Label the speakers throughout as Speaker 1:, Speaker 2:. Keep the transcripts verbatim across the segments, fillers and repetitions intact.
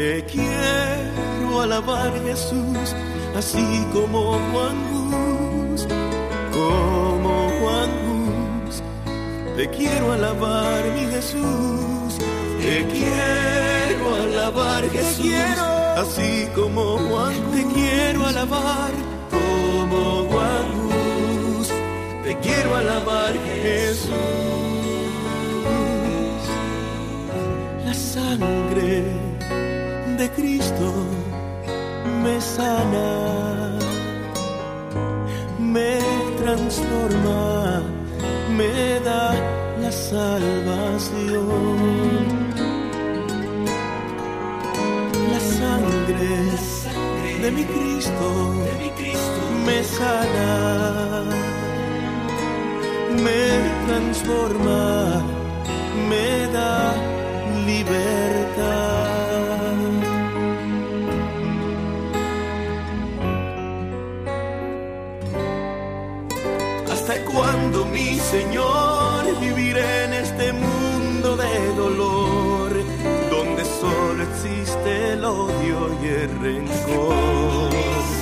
Speaker 1: Te quiero alabar, Jesús, así como Juan Hus, como Juan Hus. Te quiero alabar, mi Jesús. Te quiero alabar, Jesús, así como Juan Hus. Te quiero alabar, como Juan Hus. Te quiero alabar, Jesús. La sangre de Cristo me sana, me transforma, me da la salvación. La sangre de mi Cristo me sana, me transforma, me da libertad. ¿Hasta cuándo, mi Señor, viviré en este mundo de dolor, donde solo existe el odio y el rencor?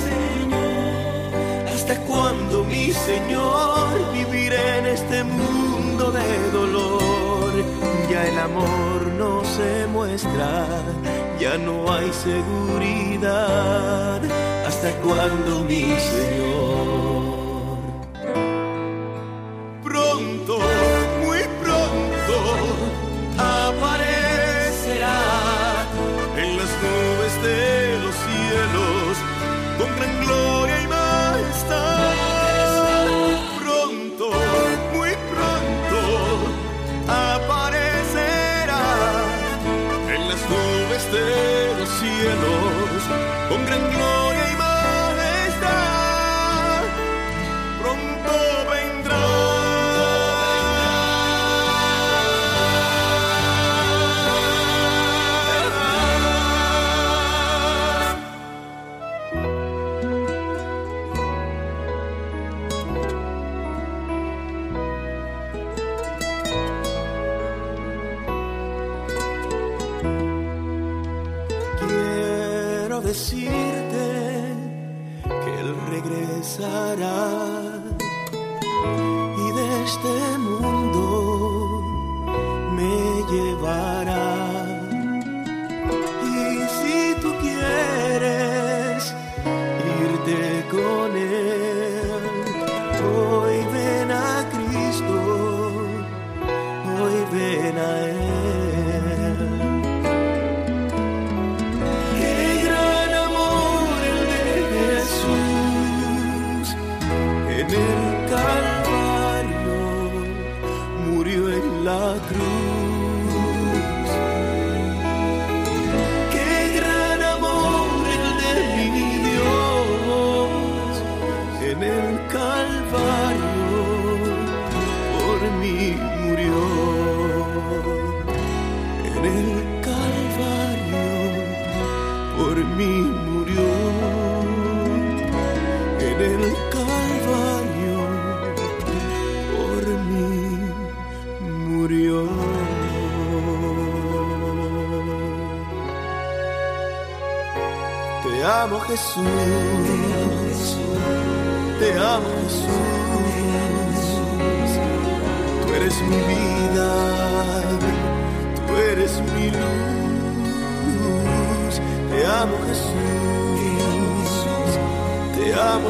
Speaker 1: ¿Hasta cuándo, mi Señor, viviré en este mundo de dolor? Ya el amor no se muestra, ya no hay seguridad. ¿Hasta cuándo, mi Señor? Pronto, muy pronto, aparecerá en las nubes de los cielos con gran gloria y majestad. Pronto, muy pronto, aparecerá en las nubes de los cielos con gran gloria y majestad. Pronto vendrá. Decirte que Él regresará y de este mundo me llevará. Y si tú quieres irte con Él, hoy ven a Cristo, hoy ven a Él. En el Calvario murió en la cruz. Qué gran amor el de mi Dios. En el Calvario por mí murió. En el Calvario por mí murió. En el Calvario por mí murió. Te amo, Jesús, te amo, Jesús. Tú eres mi vida, tú eres mi luz. Te amo, Jesús, te amo,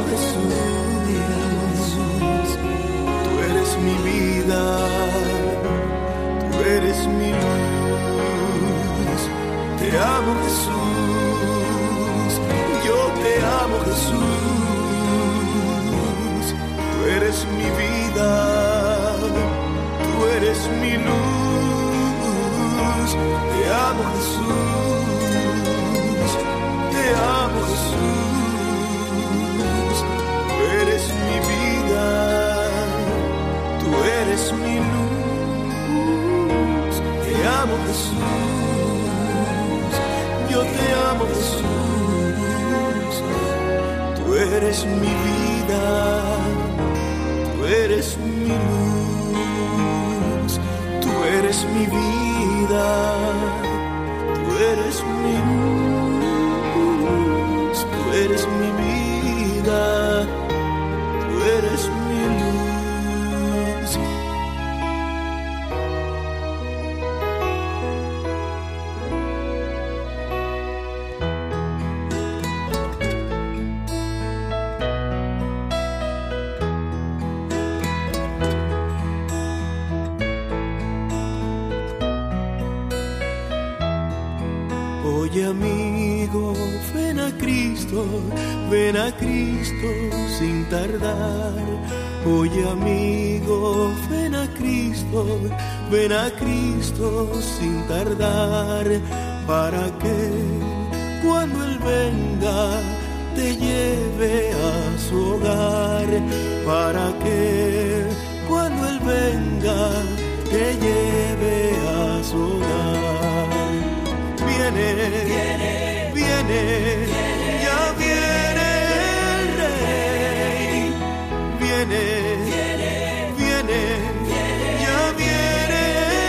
Speaker 1: Jesús. Tú eres mi vida, tú eres mi luz. Te amo, Jesús, yo te amo, Jesús. Tú eres mi vida, tú eres mi luz. Te amo, Jesús, te amo, Jesús. Tú eres mi vida, tú eres mi luz. Te amo, Jesús, yo te amo, Jesús. Tú eres mi vida, tú eres mi luz. Tú eres mi vida, tú eres mi luz. Cristo, ven a Cristo sin tardar. Oye amigo, ven a Cristo, ven a Cristo sin tardar, para que cuando Él venga te lleve a su hogar, para que cuando Él venga te lleve a su hogar. Viene, viene, viene, viene ya viene el Rey. Viene, viene, viene, viene ya viene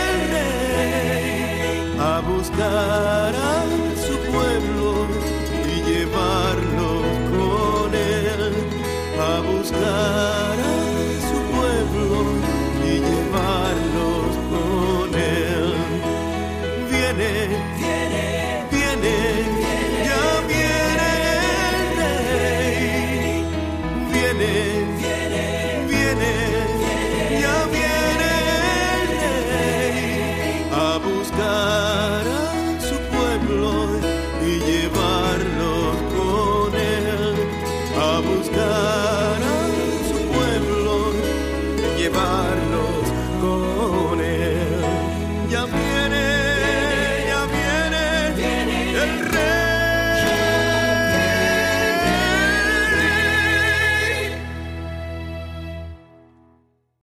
Speaker 1: el Rey a buscar a su pueblo y llevarlos con Él, a buscar a su pueblo y llevarlos con Él. Viene, viene, viene, ya viene el Rey. Viene, viene, viene, ya viene el Rey a buscar a su pueblo y llevarlos con Él, a buscar a su pueblo y llevarlos con Él. Ya viene, ya viene el Rey.